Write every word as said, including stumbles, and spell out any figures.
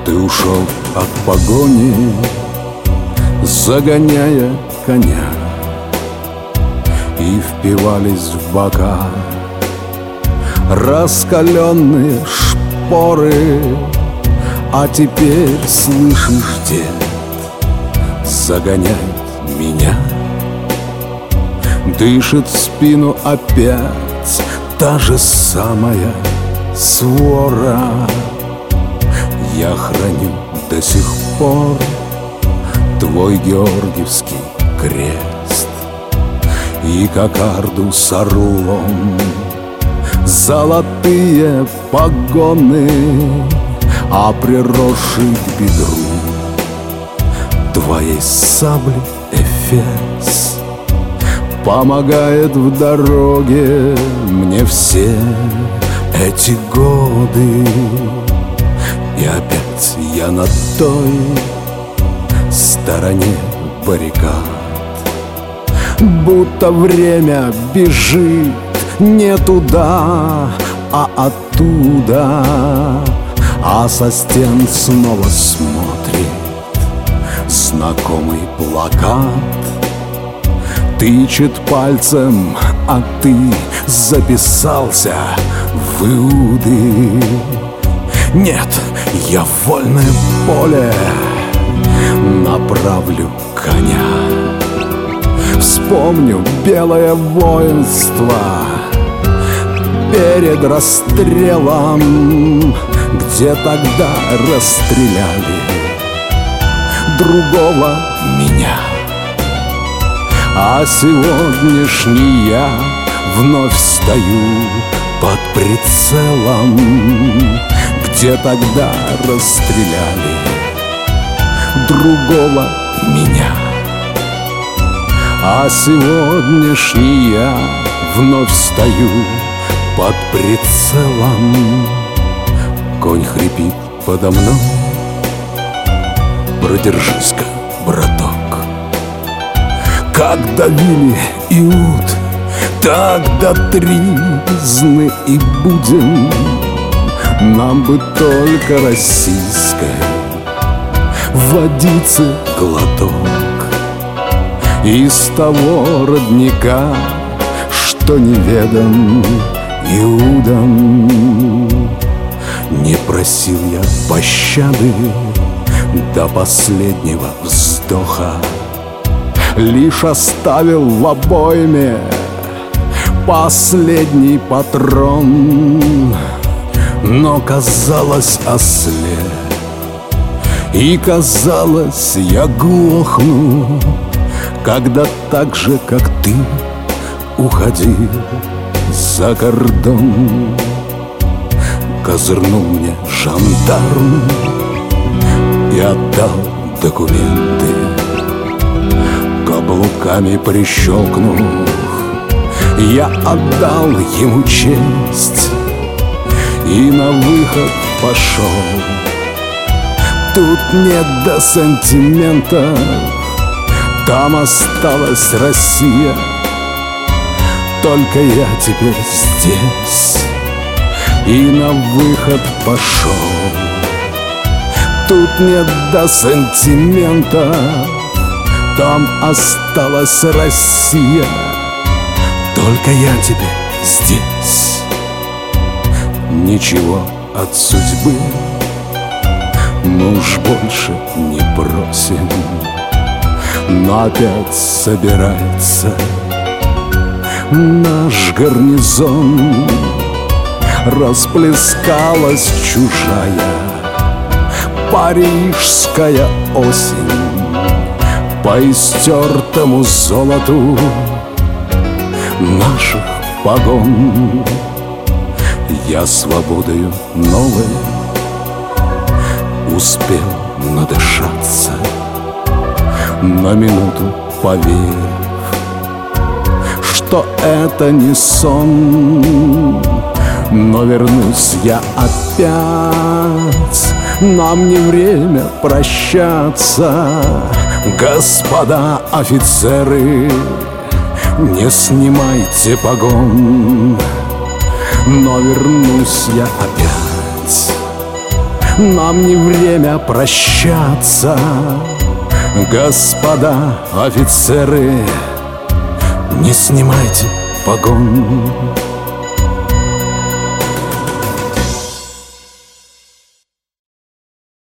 Ты ушел от погони, загоняя коня, и впивались в бока раскаленные шпоры. А теперь, слышишь, дед, загоняет меня, дышит в спину опять та же самая свора. Я храню до сих пор твой георгиевский крест и кокарду с орлом, золотые погоны, а приросший к бедру твоей сабли эфес помогает в дороге мне все эти годы. И опять я на той стороне баррикад, будто время бежит не туда, а оттуда, а со стен снова смотрит знакомый плакат. Тычет пальцем, а ты записался в Иуды. Нет, я в вольное поле направлю коня, вспомню белое воинство перед расстрелом, где тогда расстреляли другого меня. А сегодняшний я вновь стою под прицелом, где тогда расстреляли другого меня. А сегодняшний я вновь стою под прицелом. Конь хрипит подо мной, продержись-ка, браток. Как давили Иуд, так дотризны и будем. Нам бы только российской водицы глоток из того родника, что неведом Иудам. Не просил я пощады до последнего вздоха, лишь оставил в обойме последний патрон. Но казалось, ослеп, и казалось, я глохну, когда так же, как ты, уходил за кордон. Козырнул мне жандарм и отдал документы, каблуками прищелкнув, я отдал ему честь и на выход пошел. Тут нет до сантиментов, там осталась Россия, только я теперь здесь и на выход пошел. Тут нет до сантиментов, там осталась Россия, только я теперь здесь. Ничего от судьбы мы уж больше не просим, но опять собирается наш гарнизон. Расплескалась чужая парижская осень по истертому золоту наших погон. Я свободою новой успел надышаться, на минуту поверив, что это не сон. Но вернусь я опять, нам не время прощаться. Господа офицеры, не снимайте погон. Но вернусь я опять, нам не время прощаться. Господа офицеры, не снимайте погон.